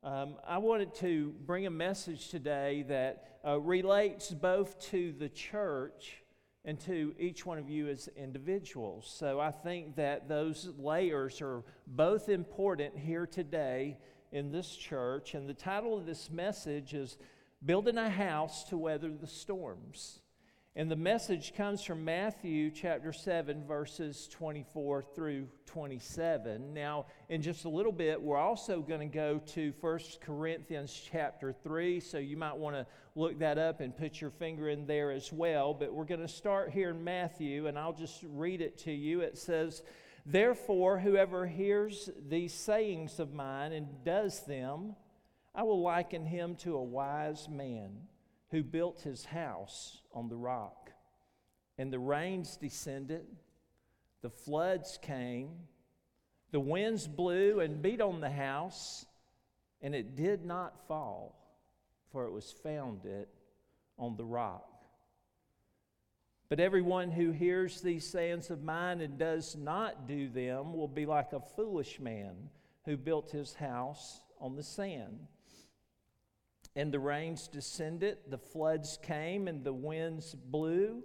I wanted to bring a message today that relates both to the church and to each one of you as individuals. So I think that those layers are both important here today in this church. And the title of this message is Building a House to Weather the Storms. And the message comes from Matthew chapter 7, verses 24 through 27. Now, in just a little bit, we're also going to go to 1 Corinthians chapter 3, so you might want to look that up and put your finger in there as well. But we're going to start here in Matthew, and I'll just read it to you. It says, "Therefore, whoever hears these sayings of mine and does them, I will liken him to a wise man who built his house on the rock. And the rains descended, the floods came, the winds blew and beat on the house, and it did not fall, for it was founded on the rock. But everyone who hears these sayings of mine and does not do them will be like a foolish man who built his house on the sand. And the rains descended, the floods came, and the winds blew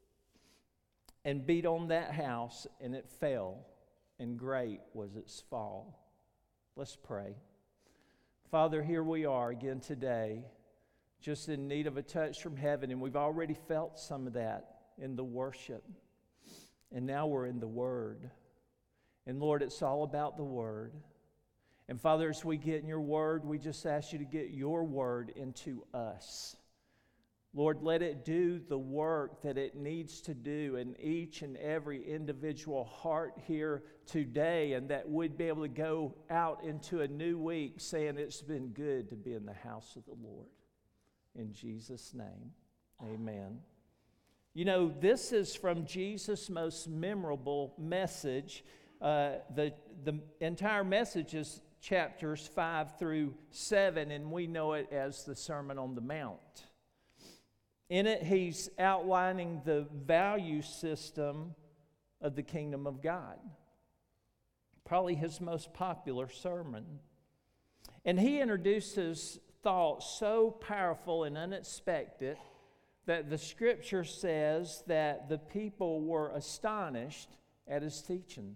and beat on that house, and it fell, and great was its fall." Let's pray. Father, here we are again today, just in need of a touch from heaven, and we've already felt some of that in the worship. And now we're in the Word. And Lord, it's all about the Word. And Father, as we get in your word, we just ask you to get your word into us. Lord, let it do the work that it needs to do in each and every individual heart here today, and that we'd be able to go out into a new week saying it's been good to be in the house of the Lord. In Jesus' name, amen. You know, this is from Jesus' most memorable message. The entire message is chapters 5 through 7, and we know it as the Sermon on the Mount. In it, he's outlining the value system of the kingdom of God. Probably his most popular sermon. And he introduces thoughts so powerful and unexpected that the scripture says that the people were astonished at his teaching.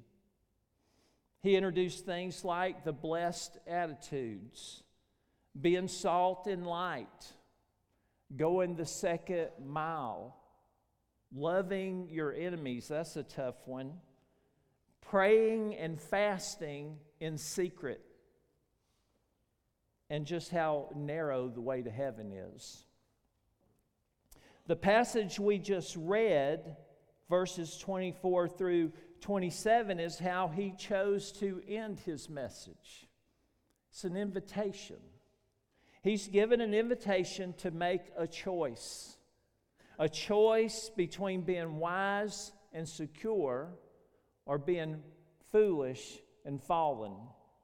He introduced things like the blessed attitudes, being salt and light, going the second mile, loving your enemies, that's a tough one, praying and fasting in secret, and just how narrow the way to heaven is. The passage we just read, verses 24 through 27, is how he chose to end his message. It's an invitation. He's given an invitation to make a choice between being wise and secure or being foolish and fallen.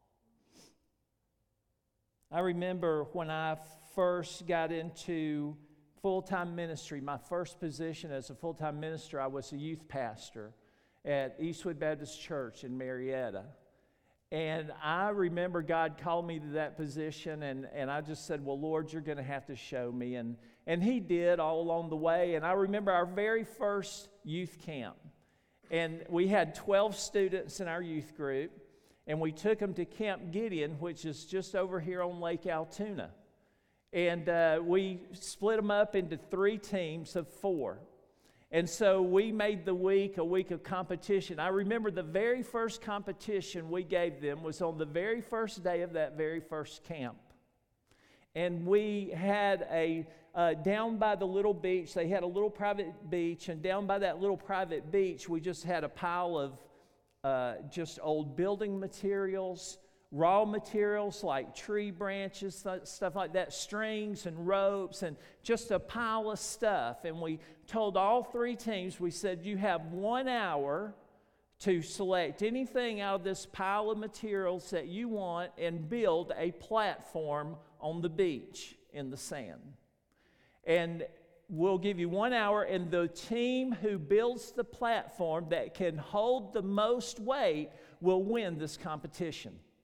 I remember when I first got into full-time ministry, my first position as a full-time minister, I was a youth pastor at Eastwood Baptist Church in Marietta. And I remember God called me to that position, and I just said, well, Lord, you're going to have to show me. And he did all along the way. And I remember our very first youth camp. And we had 12 students in our youth group, and we took them to Camp Gideon, which is just over here on Lake Altoona. And we split them up into 3 teams of 4. And so we made the week a week of competition. I remember the very first competition we gave them was on the very first day of that very first camp. And we had down by the little beach, they had a little private beach, and down by that little private beach, we just had a pile of just old building materials, raw materials like tree branches, stuff like that, strings and ropes, and just a pile of stuff. And we told all 3 teams, we said, you have 1 hour to select anything out of this pile of materials that you want and build a platform on the beach in the sand. And we'll give you 1 hour, and the team who builds the platform that can hold the most weight will win this competition.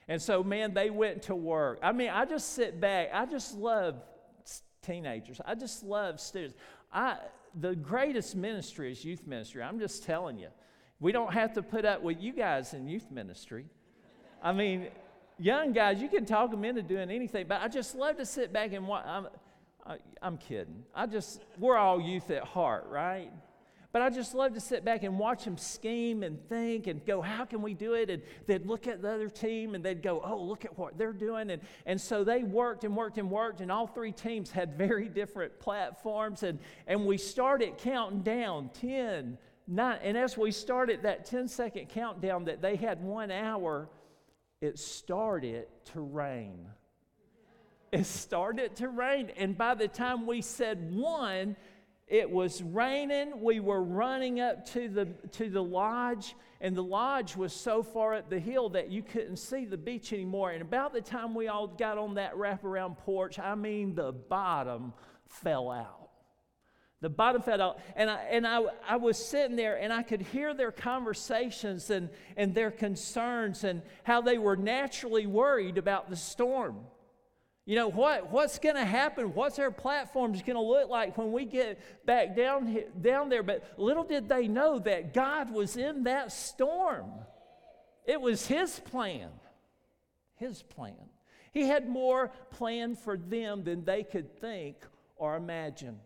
And so, man, they went to work. I mean, I just sit back. I just love teenagers. I just love students. The greatest ministry is youth ministry. I'm just telling you. We don't have to put up with you guys in youth ministry. I mean, young guys, you can talk them into doing anything, but I just love to sit back and watch. I'm kidding. We're all youth at heart, right? But I just love to sit back and watch them scheme and think and go, how can we do it? And they'd look at the other team and they'd go, oh, look at what they're doing. And so they worked and worked and worked, and all three teams had very different platforms. And we started counting down 10, 9. And as we started that 10-second countdown that they had 1 hour, it started to rain. It started to rain. And by the time we said 1, it was raining. We were running up to the lodge, and the lodge was so far up the hill that you couldn't see the beach anymore. And about the time we all got on that wraparound porch, I mean, the bottom fell out. The bottom fell out. And I was sitting there, and I could hear their conversations and their concerns and how they were naturally worried about the storm. You know, what's going to happen? What's our platforms going to look like when we get back down there? But little did they know that God was in that storm. It was His plan. His plan. He had more planned for them than they could think or imagine.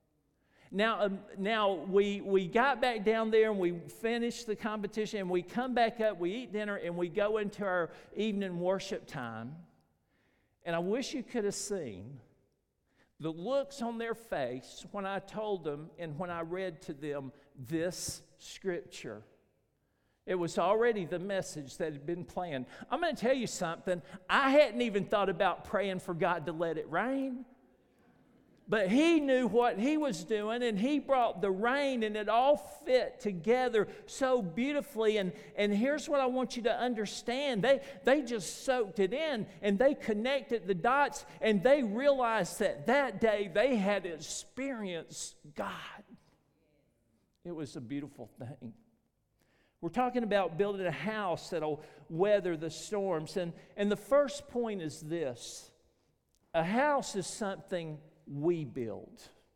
Now we got back down there and we finished the competition, and we come back up, we eat dinner, and we go into our evening worship time. And I wish you could have seen the looks on their face when I told them and when I read to them this scripture. It was already the message that had been planned. I'm going to tell you something. I hadn't even thought about praying for God to let it rain. But He knew what He was doing, and He brought the rain, and it all fit together so beautifully. And here's what I want you to understand. They just soaked it in, and they connected the dots, and they realized that day they had experienced God. It was a beautiful thing. We're talking about building a house that'll weather the storms. And the first point is this. A house is something we build.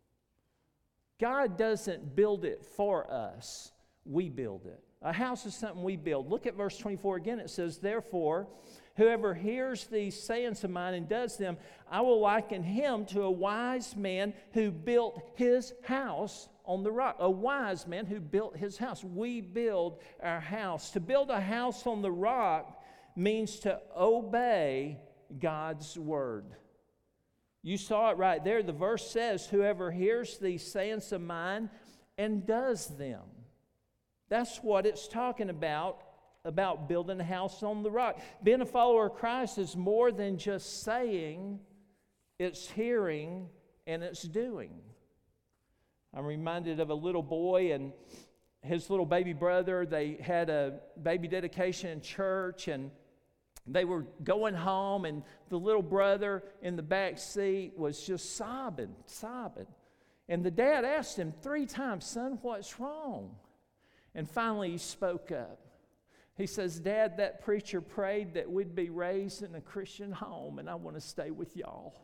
God doesn't build it for us. We build it. A house is something we build. Look at verse 24 again. It says, therefore, whoever hears these sayings of mine and does them, I will liken him to a wise man who built his house on the rock. A wise man who built his house. We build our house. To build a house on the rock means to obey God's word. You saw it right there. The verse says, whoever hears these sayings of mine and does them. That's what it's talking about building a house on the rock. Being a follower of Christ is more than just saying, it's hearing and it's doing. I'm reminded of a little boy and his little baby brother. They had a baby dedication in church, and they were going home, and the little brother in the back seat was just sobbing. And the dad asked him 3 times, son, what's wrong? And finally he spoke up. He says, Dad, that preacher prayed that we'd be raised in a Christian home, and I want to stay with y'all.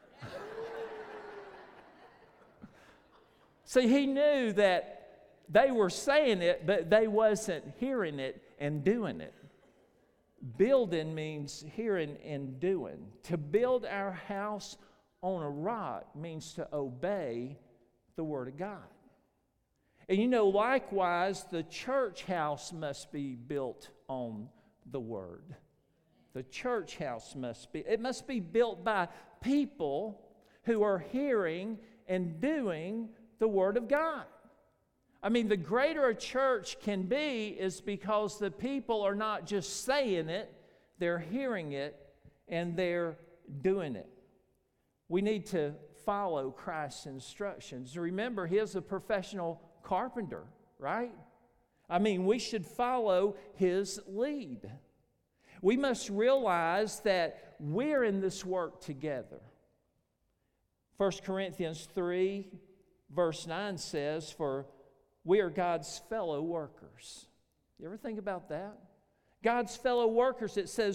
See, he knew that they were saying it, but they wasn't hearing it and doing it. Building means hearing and doing. To build our house on a rock means to obey the Word of God. And you know, likewise, the church house must be built on the Word. The church house must be built by people who are hearing and doing the Word of God. I mean, the greater a church can be is because the people are not just saying it, they're hearing it, and they're doing it. We need to follow Christ's instructions. Remember, He's a professional carpenter, right? I mean, we should follow His lead. We must realize that we're in this work together. 1 Corinthians 3, verse 9 says, for we are God's fellow workers. You ever think about that? God's fellow workers, it says,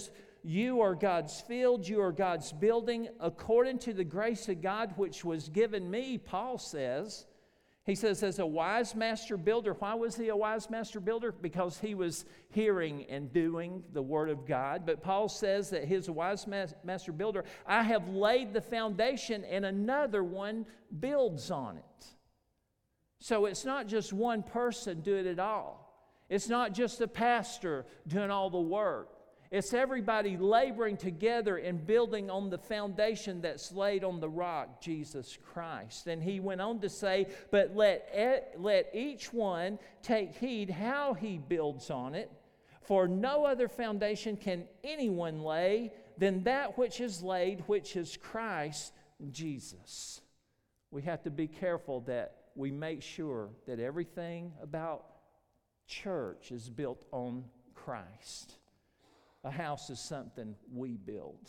you are God's field, you are God's building, according to the grace of God which was given me, Paul says. He says, as a wise master builder. Why was he a wise master builder? Because he was hearing and doing the Word of God. But Paul says that he's a wise master builder. I have laid the foundation, and another one builds on it. So it's not just one person doing it all. It's not just the pastor doing all the work. It's everybody laboring together and building on the foundation that's laid on the rock, Jesus Christ. And he went on to say, but let each one take heed how he builds on it, for no other foundation can anyone lay than that which is laid, which is Christ Jesus. We have to be careful that we make sure that everything about church is built on Christ. A house is something we build.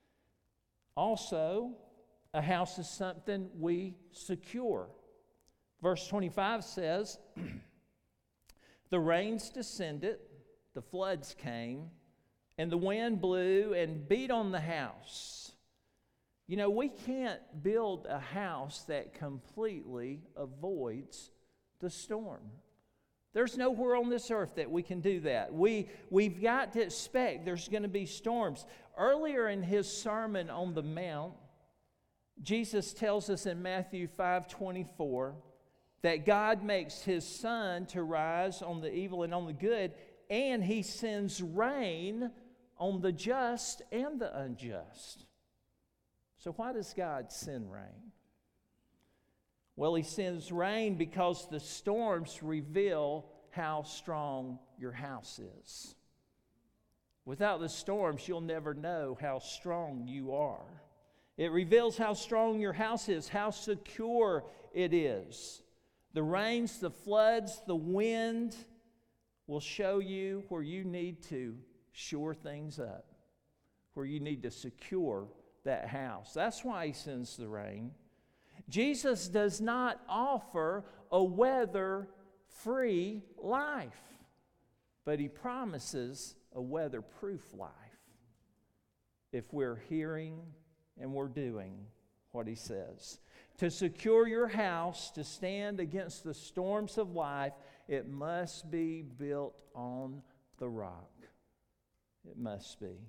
Also, a house is something we secure. Verse 25 says, the rains descended, the floods came, and the wind blew and beat on the house. You know, we can't build a house that completely avoids the storm. There's nowhere on this earth that we can do that. We've got to expect there's going to be storms. Earlier in his Sermon on the Mount, Jesus tells us in Matthew 5:24 that God makes his sun to rise on the evil and on the good, and he sends rain on the just and the unjust. So why does God send rain? Well, he sends rain because the storms reveal how strong your house is. Without the storms, you'll never know how strong you are. It reveals how strong your house is, how secure it is. The rains, the floods, the wind will show you where you need to shore things up, where you need to secure that house. That's why he sends the rain. Jesus does not offer a weather-free life, but he promises a weather-proof life if we're hearing and we're doing what he says. To secure your house, to stand against the storms of life, it must be built on the rock. It must be.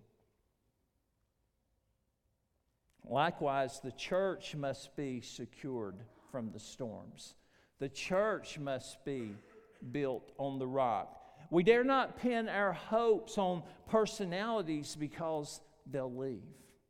Likewise, the church must be secured from the storms. The church must be built on the rock. We dare not pin our hopes on personalities because they'll leave.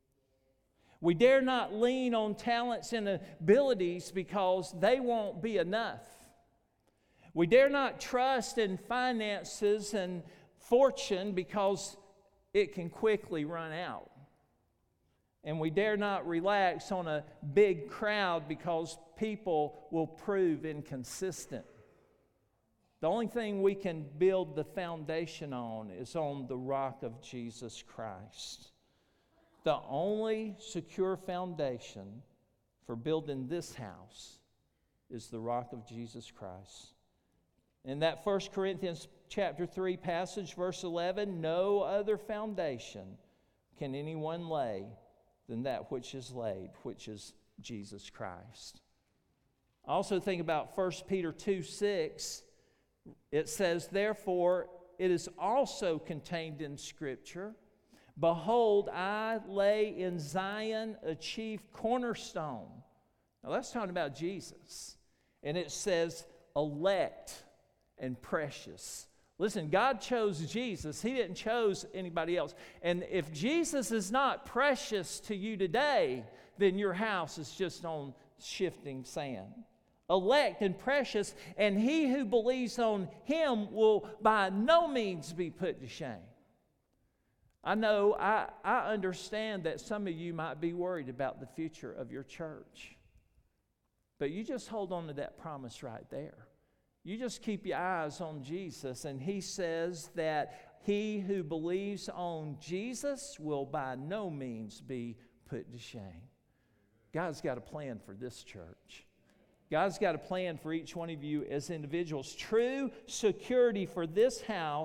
We dare not lean on talents and abilities because they won't be enough. We dare not trust in finances and fortune because it can quickly run out. And we dare not relax on a big crowd because people will prove inconsistent. The only thing we can build the foundation on is on the rock of Jesus Christ. The only secure foundation for building this house is the rock of Jesus Christ. In that 1 Corinthians chapter 3 passage, verse 11, no other foundation can anyone lay than that which is laid, which is Jesus Christ. I also think about 1 Peter 2:6. It says, therefore, it is also contained in Scripture, behold, I lay in Zion a chief cornerstone. Now that's talking about Jesus. And it says, elect and precious. Listen, God chose Jesus. He didn't choose anybody else. And if Jesus is not precious to you today, then your house is just on shifting sand. Elect and precious, and he who believes on him will by no means be put to shame. I know, I understand that some of you might be worried about the future of your church. But you just hold on to that promise right there. You just keep your eyes on Jesus, and he says that he who believes on Jesus will by no means be put to shame. God's got a plan for this church. God's got a plan for each one of you as individuals. True security for this house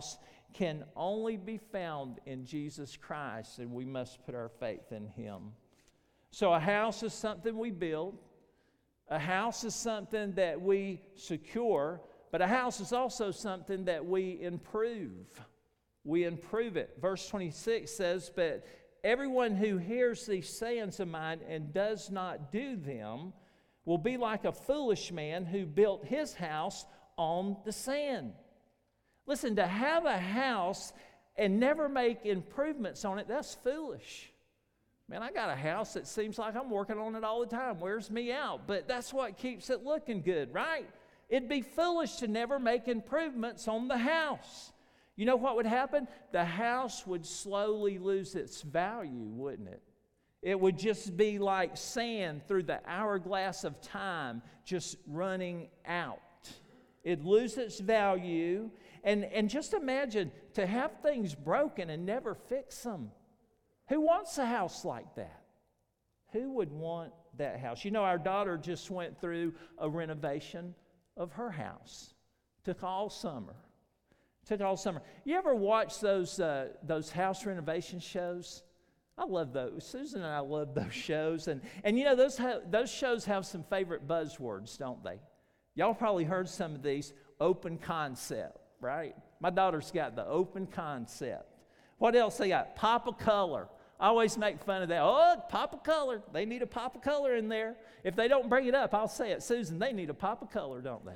can only be found in Jesus Christ, and we must put our faith in Him. So a house is something we build. A house is something that we secure, but a house is also something that we improve. We improve it. Verse 26 says, "But everyone who hears these sayings of mine and does not do them will be like a foolish man who built his house on the sand." Listen, to have a house and never make improvements on it, that's foolish. Man, I got a house that seems like I'm working on it all the time. Wears me out. But that's what keeps it looking good, right? It'd be foolish to never make improvements on the house. You know what would happen? The house would slowly lose its value, wouldn't it? It would just be like sand through the hourglass of time, just running out. It'd lose its value. And just imagine to have things broken and never fix them. Who wants a house like that? Who would want that house? You know, our daughter just went through a renovation of her house. Took all summer. You ever watch those house renovation shows? I love those. Susan and I love those shows. And you know, those shows have some favorite buzzwords, don't they? Y'all probably heard some of these. Open concept, right? My daughter's got the open concept. What else they got? Pop of color. I always make fun of that. Oh, pop of color. They need a pop of color in there. If they don't bring it up, I'll say it. Susan, they need a pop of color, don't they?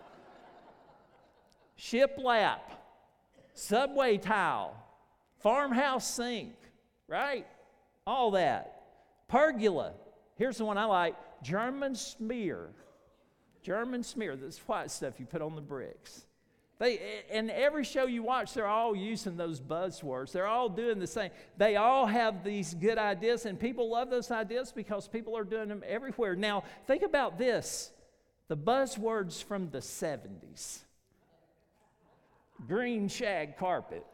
Shiplap. Subway tile. Farmhouse sink. Right? All that. Pergola. Here's the one I like. German smear. German smear. This white stuff you put on the bricks. In every show you watch, they're all using those buzzwords. They're all doing the same. They all have these good ideas, and people love those ideas because people are doing them everywhere. Now, think about this. The buzzwords from the 70s. Green shag carpet.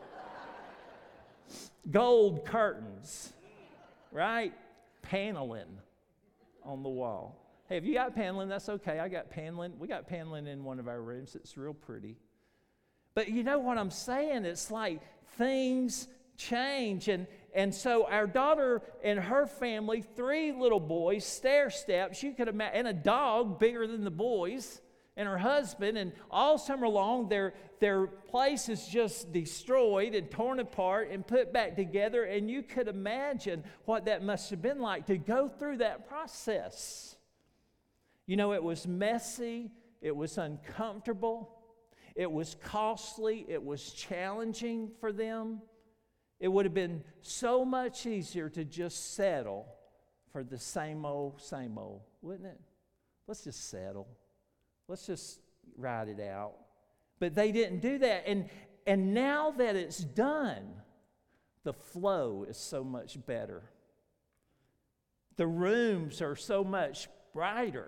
Gold curtains. Right? Paneling on the wall. Hey, if you got paneling, that's okay. I got paneling. We got paneling in one of our rooms. It's real pretty. But you know what I'm saying? It's like things change. And so our daughter and her family, 3 little boys, stair steps, you could imagine, and a dog bigger than the boys, and her husband, and all summer long their place is just destroyed and torn apart and put back together. And you could imagine what that must have been like to go through that process. You know, it was messy, it was uncomfortable, it was costly, it was challenging for them. It would have been so much easier to just settle for the same old, wouldn't it? Let's just settle. Let's just ride it out. But they didn't do that. And now that it's done, the flow is so much better. The rooms are so much brighter.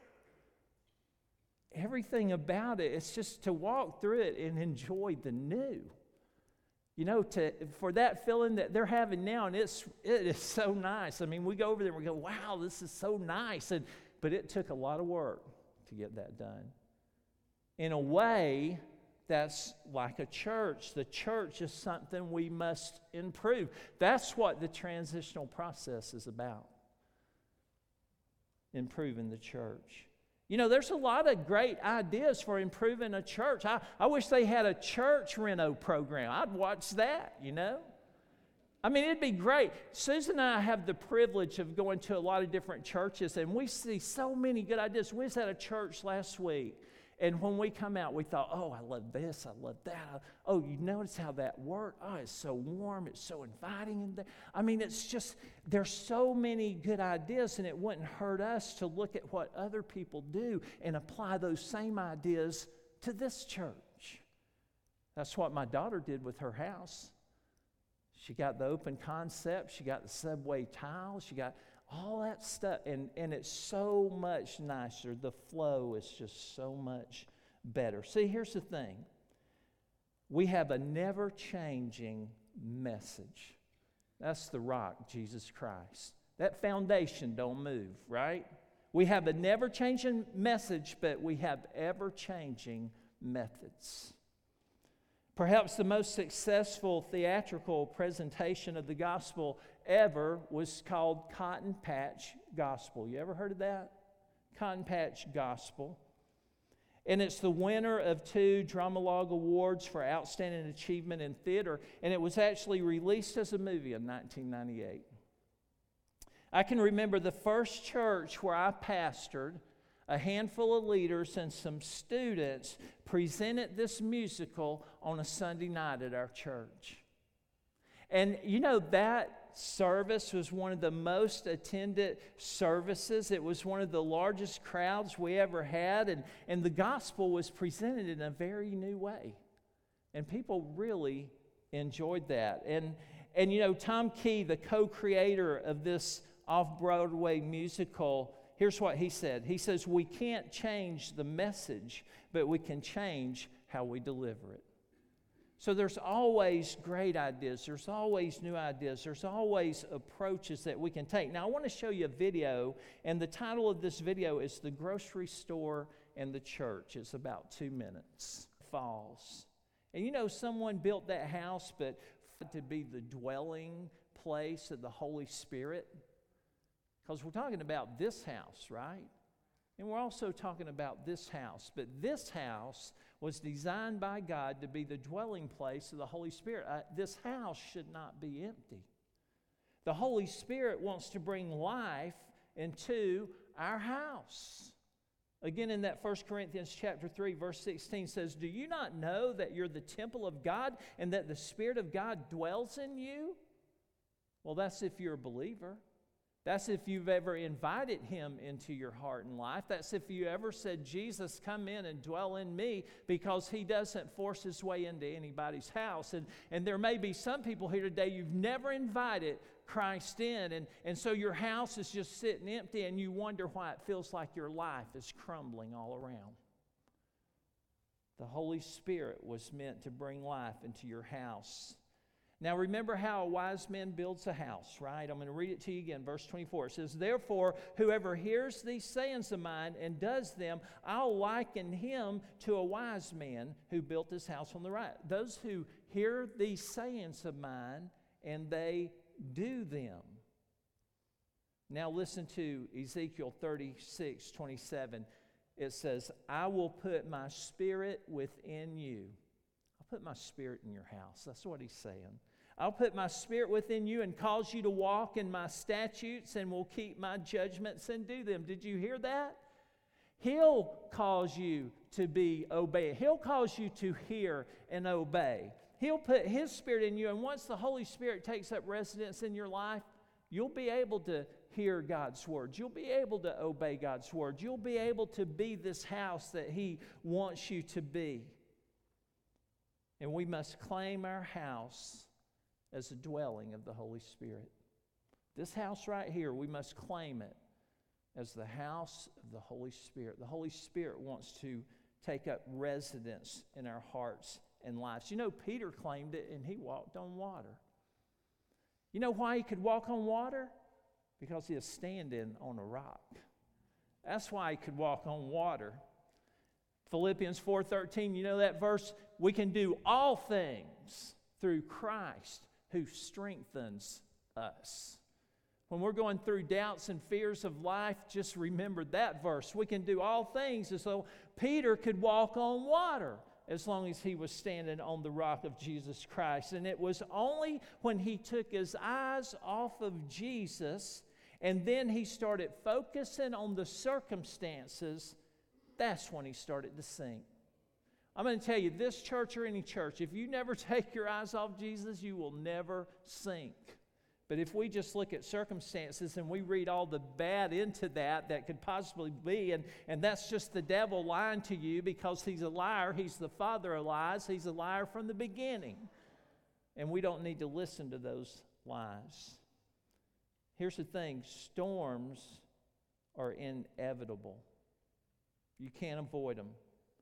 Everything about it, it's just to walk through it and enjoy the new. You know, for that feeling that they're having now, and it is so nice. I mean, we go over there and we go, wow, this is so nice. But it took a lot of work to get that done. In a way, that's like a church. The church is something we must improve. That's what the transitional process is about. Improving the church. You know, there's a lot of great ideas for improving a church. I wish they had a church reno program. I'd watch that, you know. I mean, it'd be great. Susan and I have the privilege of going to a lot of different churches, and we see so many good ideas. We was at a church last week, and when we come out, we thought, oh, I love this, I love that. Oh, you notice how that worked? Oh, it's so warm, it's so inviting in there. I mean, it's just, there's so many good ideas, and it wouldn't hurt us to look at what other people do and apply those same ideas to this church. That's what my daughter did with her house. She got the open concept, she got the subway tiles, she got all that stuff, and it's so much nicer. The flow is just so much better. See, here's the thing. We have a never-changing message. That's the rock, Jesus Christ. That foundation don't move, right? We have a never-changing message, but we have ever-changing methods. Perhaps the most successful theatrical presentation of the gospel ever was called Cotton Patch Gospel. You ever heard of that? Cotton Patch Gospel. And it's the winner of 2 Drama-Logue Awards for Outstanding Achievement in Theater, and it was actually released as a movie in 1998. I can remember the first church where I pastored. A handful of leaders and some students presented this musical on a Sunday night at our church. And you know, that service was one of the most attended services. It was one of the largest crowds we ever had, and the gospel was presented in a very new way. And people really enjoyed that. And you know, Tom Key, the co-creator of this off-Broadway musical, here's what he said. He says, "We can't change the message, but we can change how we deliver it." So there's always great ideas. There's always new ideas. There's always approaches that we can take. Now, I want to show you a video, and the title of this video is "The Grocery Store and the Church." It's about 2 minutes. Falls. And you know, someone built that house, but to be the dwelling place of the Holy Spirit. Because we're talking about this house, right? And we're also talking about this house. But this house was designed by God to be the dwelling place of the Holy Spirit. This house should not be empty. The Holy Spirit wants to bring life into our house. Again, in that 1 Corinthians chapter 3, verse 16 says, "Do you not know that you're the temple of God and that the Spirit of God dwells in you?" Well, that's if you're a believer. That's if you've ever invited Him into your heart and life. That's if you ever said, "Jesus, come in and dwell in me," because He doesn't force His way into anybody's house. And there may be some people here today, you've never invited Christ in, and so your house is just sitting empty, and you wonder why it feels like your life is crumbling all around. The Holy Spirit was meant to bring life into your house. Now remember how a wise man builds a house, right? I'm going to read it to you again. Verse 24. It says, "Therefore, whoever hears these sayings of mine and does them, I'll liken him to a wise man who built his house on the rock." Those who hear these sayings of mine and they do them. Now listen to Ezekiel 36:27. It says, "I will put my spirit within you." I'll put my spirit in your house. That's what He's saying. "I'll put my spirit within you and cause you to walk in my statutes and will keep my judgments and do them." Did you hear that? He'll cause you to be obedient. He'll cause you to hear and obey. He'll put His Spirit in you, and once the Holy Spirit takes up residence in your life, you'll be able to hear God's words. You'll be able to obey God's words. You'll be able to be this house that He wants you to be. And we must claim our house as a dwelling of the Holy Spirit. This house right here, we must claim it as the house of the Holy Spirit. The Holy Spirit wants to take up residence in our hearts and lives. You know, Peter claimed it and he walked on water. You know why he could walk on water? Because he was standing on a rock. That's why he could walk on water. Philippians 4:13, you know that verse? We can do all things through Christ who strengthens us. When we're going through doubts and fears of life, just remember that verse. We can do all things as though Peter could walk on water as long as he was standing on the rock of Jesus Christ. And it was only when he took his eyes off of Jesus and then he started focusing on the circumstances, that's when he started to sink. I'm going to tell you, this church or any church, if you never take your eyes off Jesus, you will never sink. But if we just look at circumstances and we read all the bad into that could possibly be, and that's just the devil lying to you because he's a liar, he's the father of lies, he's a liar from the beginning. And we don't need to listen to those lies. Here's the thing, storms are inevitable. You can't avoid them.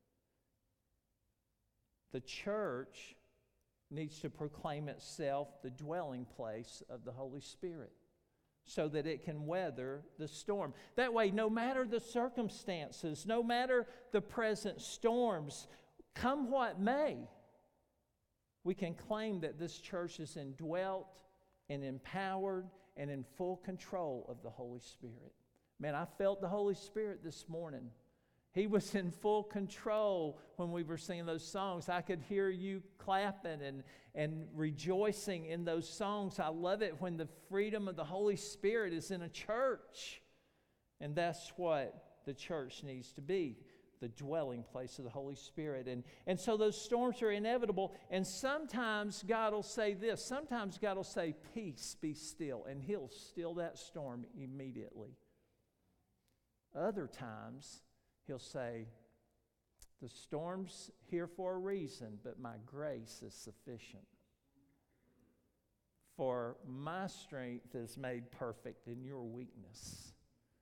The church needs to proclaim itself the dwelling place of the Holy Spirit so that it can weather the storm. That way, no matter the circumstances, no matter the present storms, come what may, We can claim that this church is indwelt and empowered and in full control of the Holy Spirit. Man, I felt the Holy Spirit this morning. He was in full control when we were singing those songs. I could hear you clapping and rejoicing in those songs. I love it when the freedom of the Holy Spirit is in a church. And that's what the church needs to be, the dwelling place of the Holy Spirit. And so those storms are inevitable. And sometimes God will say this. Sometimes God will say, peace, be still. And He'll still that storm immediately. Other times, He'll say, the storm's here for a reason, but my grace is sufficient. For my strength is made perfect in your weakness.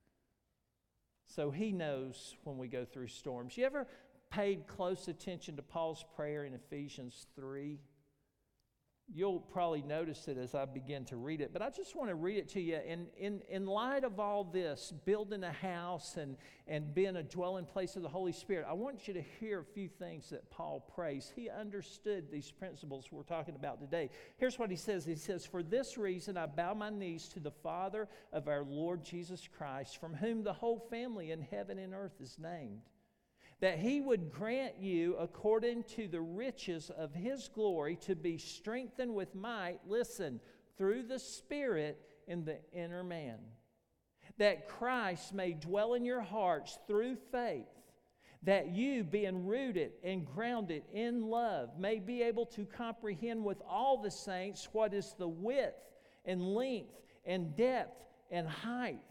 So He knows when we go through storms. You ever paid close attention to Paul's prayer in Ephesians 3? You'll probably notice it as I begin to read it, but I just want to read it to you. In light of all this, building a house and being a dwelling place of the Holy Spirit, I want you to hear a few things that Paul prays. He understood these principles we're talking about today. Here's what he says. He says, for this reason I bow my knees to the Father of our Lord Jesus Christ, from whom the whole family in heaven and earth is named, that He would grant you, according to the riches of His glory, to be strengthened with might, listen, through the Spirit in the inner man, that Christ may dwell in your hearts through faith, that you, being rooted and grounded in love, may be able to comprehend with all the saints what is the width and length and depth and height.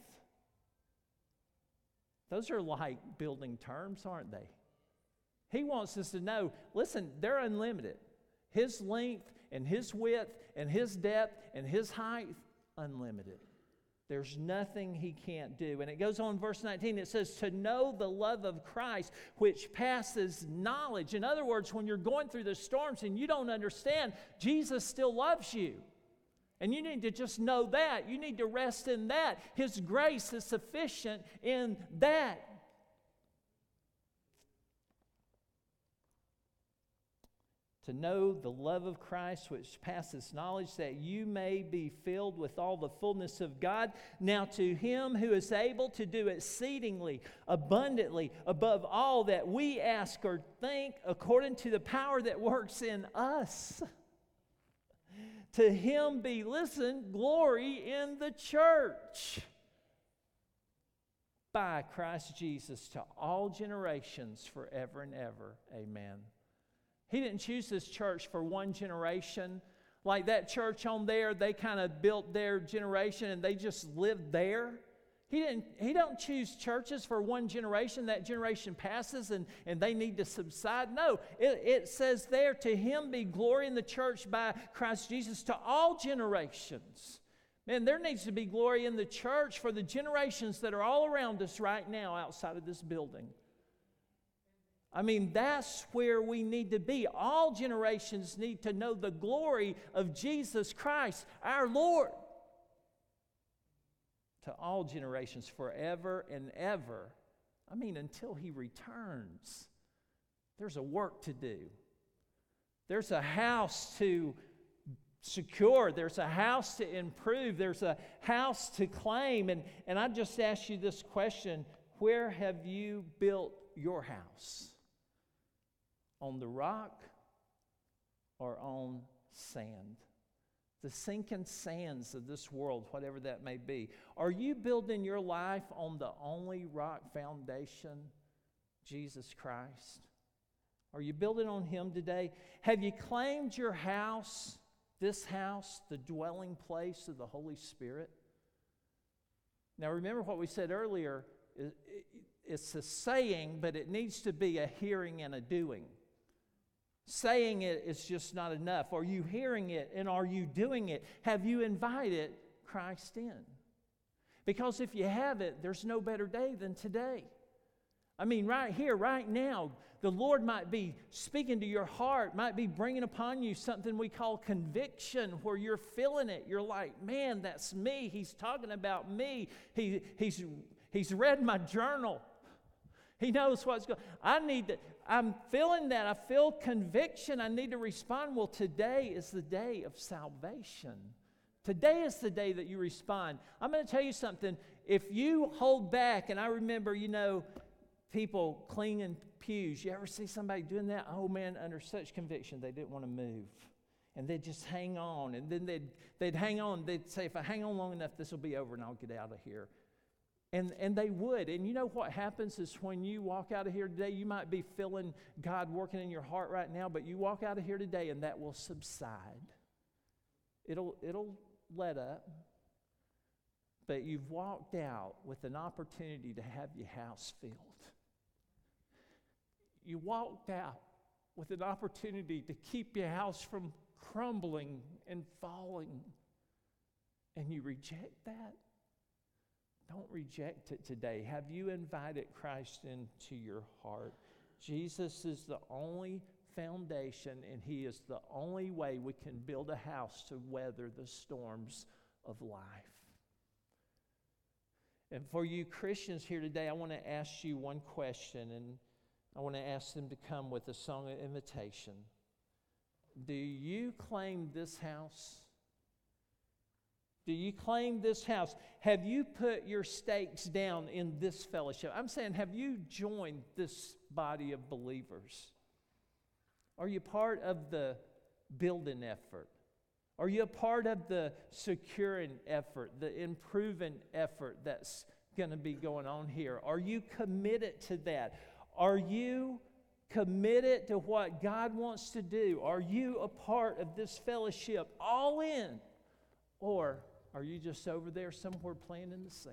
Those are like building terms, aren't they? He wants us to know, listen, they're unlimited. His length and His width and His depth and His height, unlimited. There's nothing He can't do. And it goes on in verse 19, it says, to know the love of Christ, which passes knowledge. In other words, when you're going through the storms and you don't understand, Jesus still loves you. And you need to just know that. You need to rest in that. His grace is sufficient in that. To know the love of Christ, which passes knowledge, that you may be filled with all the fullness of God. Now to Him who is able to do exceedingly, abundantly, above all that we ask or think, according to the power that works in us. To Him be, listen, glory in the church by Christ Jesus to all generations forever and ever. Amen. He didn't choose this church for one generation. Like that church on there, they kind of built their generation and they just lived there. He don't choose churches for one generation. That generation passes and they need to subside. No, it says there, to Him be glory in the church by Christ Jesus to all generations. Man, there needs to be glory in the church for the generations that are all around us right now outside of this building. I mean, that's where we need to be. All generations need to know the glory of Jesus Christ, our Lord. To all generations forever and ever. I mean, until He returns. There's a work to do. There's a house to secure. There's a house to improve. There's a house to claim. And I just ask you this question. Where have you built your house? On the rock or on sand? The sinking sands of this world, whatever that may be. Are you building your life on the only rock foundation, Jesus Christ? Are you building on Him today? Have you claimed your house, this house, the dwelling place of the Holy Spirit? Now remember what we said earlier, it's a saying, but it needs to be a hearing and a doing. Saying it is just not enough. Are you hearing it and are you doing it? Have you invited Christ in? Because if you haven't, there's no better day than today. I mean, right here, right now, the Lord might be speaking to your heart, might be bringing upon you something we call conviction, where you're feeling it. You're like, man, that's me. He's talking about me. He's read my journal. He knows what's going on. I'm feeling that. I feel conviction. I need to respond. Well, today is the day of salvation. Today is the day that you respond. I'm going to tell you something. If you hold back, and I remember, people cleaning pews. You ever see somebody doing that? Oh, man, under such conviction, they didn't want to move. And they'd just hang on. And then they'd hang on. They'd say, if I hang on long enough, this will be over and I'll get out of here. And they would. And you know what happens is when you walk out of here today, you might be feeling God working in your heart right now, but you walk out of here today and that will subside. It'll let up. But you've walked out with an opportunity to have your house filled. You walked out with an opportunity to keep your house from crumbling and falling. And you reject that? Don't reject it today. Have you invited Christ into your heart? Jesus is the only foundation, and He is the only way we can build a house to weather the storms of life. And for you Christians here today, I want to ask you one question, and I want to ask them to come with a song of invitation. Do you claim this house? Do you claim this house? Have you put your stakes down in this fellowship? I'm saying, have you joined this body of believers? Are you part of the building effort? Are you a part of the securing effort, the improving effort that's going to be going on here? Are you committed to that? Are you committed to what God wants to do? Are you a part of this fellowship all in? Or are you just over there somewhere playing in the sand?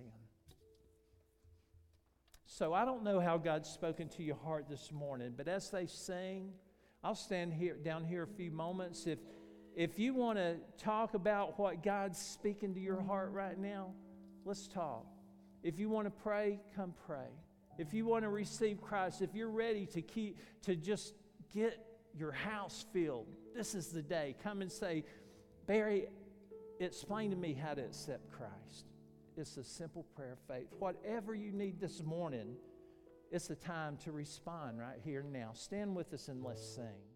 So I don't know how God's spoken to your heart this morning, but as they sing, I'll stand down here a few moments. If you want to talk about what God's speaking to your heart right now, let's talk. If you want to pray, come pray. If you want to receive Christ, if you're ready to just get your house filled, this is the day. Come and say, Barry, explain to me how to accept Christ. It's a simple prayer of faith. Whatever you need this morning, it's the time to respond right here and now. Stand with us and let's sing.